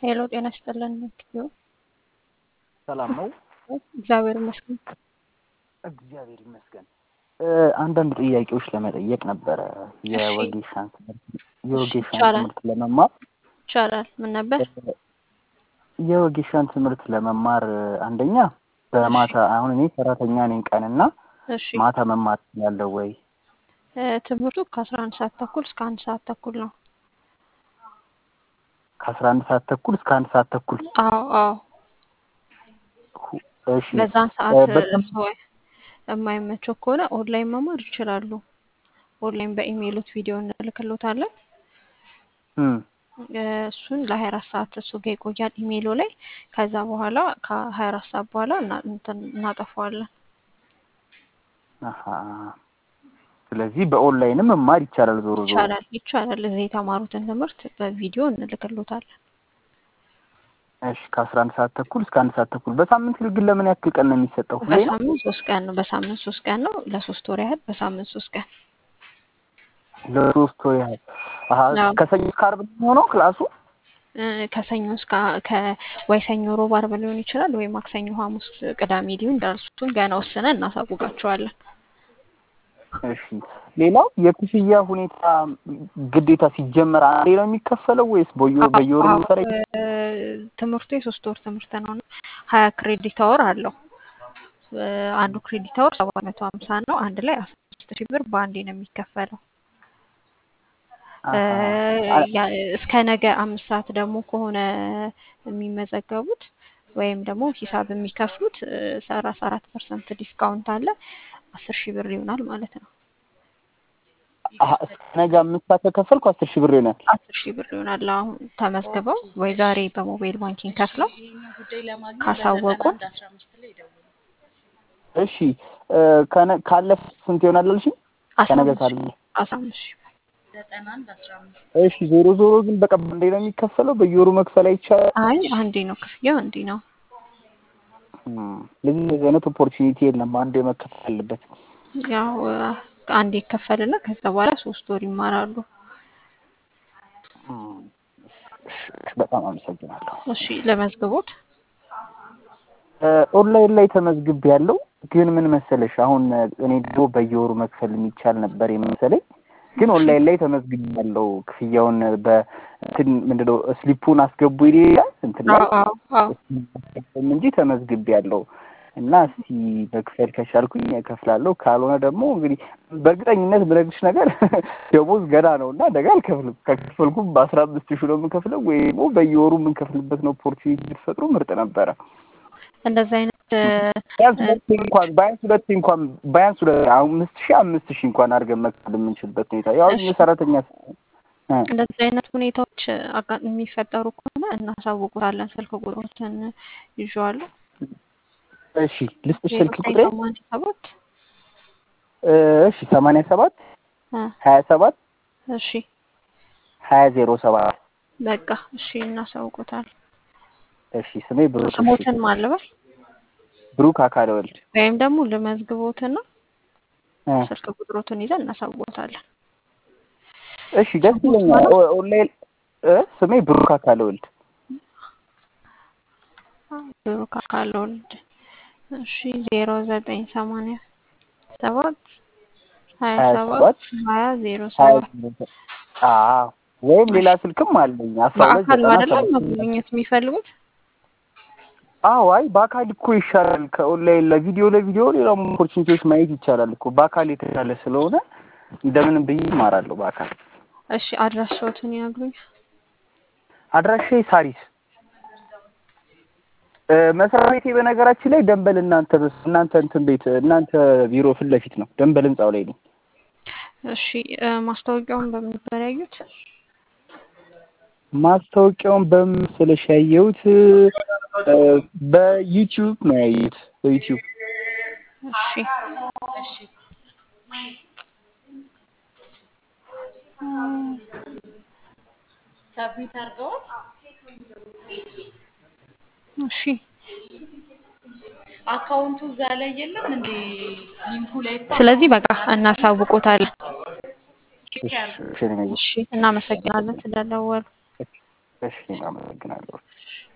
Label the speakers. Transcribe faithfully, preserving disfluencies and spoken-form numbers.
Speaker 1: ሄሎ ጤና ይስጥልን እንግዲህ
Speaker 2: ሰላም ነው።
Speaker 1: እግዚአብሔር ይመስገን።
Speaker 2: እግዚአብሔር ይመስገን። አንዳንድ ጥያቄዎች ለመጠየቅ ነበረ
Speaker 1: እሺ
Speaker 2: የወጌሻን ትምህርት
Speaker 1: እሺ
Speaker 2: የወጌሻን
Speaker 1: ይቻላል
Speaker 2: ትምህርት ለመማር
Speaker 1: ይቻላል። ምን ነበር?
Speaker 2: የወጌሻን ትምህርት ለመማር አንደኛ
Speaker 1: እሺ
Speaker 2: በማታ አሁን እኔ ሰራተኛ ነኝ ቀንና
Speaker 1: እሺ
Speaker 2: ማታ መማር ያለው ወይ
Speaker 1: እ ትምህርቱ ከአስራ አንድ ሰዓት ተኩል እስከ አንድ ሰዓት ተኩል ነው።
Speaker 2: ከአስራ አንድ ሰዓት ተኩል እስከ አንድ ሰዓት ተኩል?
Speaker 1: አዎ አዎ።
Speaker 2: ሁ- እሺ
Speaker 1: በዛን
Speaker 2: እ
Speaker 1: ሰዓት
Speaker 2: በጣም
Speaker 1: ሰው የማይመቸው ከሆነ ኦንላይን መማር ይችላሉ። ኦንላይን በኢሜይሎት ቪዲዮ እንልክሎታለን።
Speaker 2: እም
Speaker 1: እ እሱን ለሀያ አራት ሰዓት እሱ ጋር ይቆያል ኢሜይሉ ላይ። ከዛ በኋላ ከሀያ አራት ሰዓት በኋላ እና እንትን እናጠፋዋለን።
Speaker 2: አሃ ስለዚህ በኦንላይንም መማር ይቻላል ዞሮ ዞሮ።
Speaker 1: ይቻላል ይቻላል። እዚህ የተማሩትን ትምህርት በቪዲዮ እንልክሎታለን።
Speaker 2: እሺ ከአስራ አንድ ሰዓት ተኩል እስከ አንድ ሰዓት ተኩል በሳምንት ግን ለምን ያክል ቀን ነው የሚሰጠው? ሁሌ ነው?
Speaker 1: በሳምንት ሶስት ቀን ነው። በሳምንት ሶስት ቀን ነው። ለሶስት ወር ያህል በሳምንት ሶስት ቀን።
Speaker 2: ለሶስት ወር ያህል። አሀ
Speaker 1: አዎ
Speaker 2: ከሰኞ እስከ ዓርብ ነው የሚሆነው ክላሱ?
Speaker 1: እ ከሰኞ እስከ ከ ወይ ሰኞ፣ ሮብ፣ ዓርብ ሊሆን ይችላል ወይ ማክሰኞ፣ ሐሙስ፣ ቅዳሜ ሊሆን ይችላል። እሱን ገና ወስነን እናሳውቃቸዋለን።
Speaker 2: እሺ ሌላው የክፍያ ሁኔታ ግዴታ ሲጀመር አንዴ ነው የሚከፈለው ወይስ በየ
Speaker 1: አዎ
Speaker 2: በየወሩ
Speaker 1: አዎ
Speaker 2: የሚሰራ?
Speaker 1: እ ትምህርቱ የሶስት ወር ትምህርት ነው እና ሀያ ክሬዲት አወር አለው። እ አንዱ ክሬዲት አወር ሰባት መቶ ሀምሳ ነው። አንድ ላይ አስራ አምስት ሺህ ብር በአንዴ ነው የሚከፈለው። እ
Speaker 2: አሀ
Speaker 1: ያ እስከ ነገ አምስት ሰዓት ደግሞ ከሆነ የሚመዘገቡት ወይም ደግሞ ሂሳብ የሚከፍሉት እ ሰላሳ አራት ፐርሰንት ዲስካውንት አለ። አስር ሺህ ብር ይሆናል ማለት ነው።
Speaker 2: አሀ እስከ ነገ አምስት ሰዓት ከከፈልኩ አስር ሺህ ብር ይሆናል።
Speaker 1: አስር ሺህ ብር ይሆናል። አሁን ተመዝግበው ወይ ዛሬ በሞባይል ባንኪንግ ከፍለው ካሳወቁን
Speaker 2: እሺ እ ከነ ካለፈ ስንት ይሆናል አልሽኝ?
Speaker 1: አስራ
Speaker 2: ከነገ
Speaker 1: አምስት ሺህ
Speaker 2: ካለ
Speaker 1: አስራ አምስት ሺህ ብር።
Speaker 2: እሺ ዞሮ ዞሮ ግን በቃ አንዴ ነው የሚከፈለው በየወሩ መክፈል አይቻልም?
Speaker 1: አይ አንዴ ነው ክፍያው፣ አንዴ ነው።
Speaker 2: እም ለዚህ እንደዚህ አይነት ኦፖርቹኒቲ የለም። አንዴ መከፈል አለበት።
Speaker 1: ያው እ አንዴ ይከፈልና ከዛ በኋላ ሶስት ወር ይማራሉ።
Speaker 2: እም እሺ እሺ፣ በጣም አመሰግናለሁ።
Speaker 1: እሺ ለመዝግቦት
Speaker 2: እ ኦንላይን ላይ ተመዝግቤያለሁ። ግን ምን መሰለሽ አሁን እኔ ድሮ በየወሩ መክፈል የሚቻል ነበር የመሰለኝ። ግን
Speaker 1: እሺ
Speaker 2: ኦንላይን ላይ ተመዝግቤያለሁ። ክፍያውን በእንትን ምንድነው ስሊፑን አስገቡ ይላል እንትን ላይ
Speaker 1: አዎ አዎ አዎ
Speaker 2: እሱን እንጂ ተመዝግቤያለሁ እና እስቲ መክፈል ከቻልኩኝ እከፍላለሁ። ካልሆነ ደግሞ እንግዲህ በእርግጠኝነት ብነግርሽ ነገር ደሞዝ ገና ነው እና ነገ አልከፍልም። ከከፈልኩም በአስራ አምስት ሺህ ነው የምከፍለው ወይ ደግሞ በየወሩ የምንከፍልበትን ኦፖርቹኒቲ ብትፈጥሩ ምርጥ ነበረ።
Speaker 1: እንደዚህ አይነት እ
Speaker 2: ቢያንስ
Speaker 1: እ
Speaker 2: ሁለቴ እንኳን ቢያንስ ሁለቴ እንኳን ቢያንስ ሁለት አምስት ሺህ አምስት ሺህ እንኳን አድርገን መክፈል የምንችልበት ሁኔታ ያው
Speaker 1: እሺ
Speaker 2: የሰራተኛ እ
Speaker 1: እንደዚህ አይነት ሁኔታዎች አጋጥ የሚፈጠሩ ከሆነ እናሳውቁታለን። ስልክ ቁጥሮችን ይዤዋለሁ።
Speaker 2: እሺ ልስጥሽ
Speaker 1: ዜሮ
Speaker 2: ስልክ
Speaker 1: ዘጠኝ
Speaker 2: ቁጥሬ?
Speaker 1: ሰማንያ ሰባት
Speaker 2: እ እሺ ሰማንያ ሰባት
Speaker 1: እ
Speaker 2: ሀያ ሰባት
Speaker 1: እሺ
Speaker 2: ሀያ ዜሮ ሰባት
Speaker 1: በቃ እሺ እናሳውቁታለን።
Speaker 2: እሺ ስሜ ብሩክ። እሺ
Speaker 1: ስሞትን ማልበል
Speaker 2: ብሩክ አካለ ወልድ።
Speaker 1: ወይም ደግሞ ልመዝግቦትና
Speaker 2: እ
Speaker 1: ስልክ ቁጥሮትን ይዘን እናሳውቁታለን።
Speaker 2: እሺ ደስ
Speaker 1: ስሞት
Speaker 2: ይለኛል።
Speaker 1: ማለት
Speaker 2: ኦ- ኦንላይን እ ስሜ ብሩክ አካለ ወልድ።
Speaker 1: ብሩክ አካለ ወልድ። እሺ ዜሮ ዘጠኝ ሰማንያ ሰባት ሀያ
Speaker 2: ሀያ
Speaker 1: ሰባት
Speaker 2: ሰባት
Speaker 1: ሀያ ዜሮ
Speaker 2: ሀያ
Speaker 1: ሰባት
Speaker 2: ዜሮ ሰባት አዎ ወይም
Speaker 1: እሺ
Speaker 2: ሌላ ስልክም አለኝ አስራ ሁለት
Speaker 1: በአካል
Speaker 2: ዘጠና
Speaker 1: አይደለም
Speaker 2: ሰባት
Speaker 1: መጎብኘት የሚፈልጉት?
Speaker 2: አዎ አይ በአካል እኮ ይሻላል ከኦንላይን። ለቪዲዮ ለቪዲዮ ሌላም ኦፖርቹኒቲዎች ማየት ይቻላል እኮ በአካል የተሻለ ስለሆነ እንደምንም ብዬ እማራለሁ በአካል።
Speaker 1: እሺ አድራሻዎትን ይነግሩኝ።
Speaker 2: አድራሻዬ ሳሪስ እ መስሪያ ቤቴ በነገራችን ላይ ደንበል እናንተ በስ እናንተ እንትን ቤት እናንተ ቢሮ ፊት ለፊት ነው። ደንበል ህንጻው ላይ ነው።
Speaker 1: እሺ እ ማስታወቂያውን በምን ነበር ያዩት?
Speaker 2: ማስታወቂያውን በምን መሰለሽ ያየሁት? እ በዩቲዩብ ነው ያየሁት በዩቲዩብ።
Speaker 1: እሺ እም፣ እሺ
Speaker 3: አካውንቱ እዛ ላይ የለም እንዴ? ሊንኩ ላይ እኮ
Speaker 1: ስለዚህ
Speaker 3: አካውንቱ
Speaker 1: በቃ እናሳውቆታለን።
Speaker 2: እሺ እሺ ነው።
Speaker 1: እሺ እናመሰግናለን ስለደወሉ።
Speaker 2: እሺ አመሰግናለሁ።